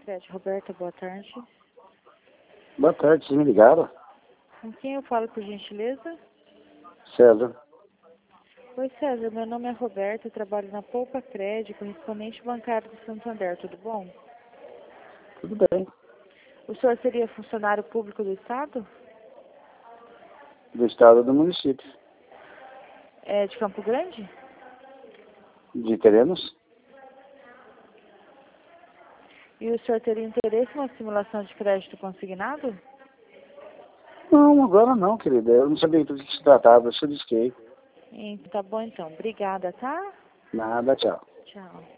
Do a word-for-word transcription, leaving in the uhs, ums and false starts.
Sicredi, Roberta, boa tarde. Boa tarde, vocês me ligaram? Com quem eu falo, por gentileza? César. Oi, César, meu nome é Roberta, eu trabalho na Poupa Cred, correspondente bancário do Santander, tudo bom? Tudo bem. O senhor seria funcionário público do Estado? Do estado do município. É de Campo Grande? De terrenos? E o senhor teria interesse em uma simulação de crédito consignado? Não, agora não, querida. Eu não sabia do que se tratava, eu solicitei. Então, tá bom então. Obrigada, tá? Nada, tchau. Tchau.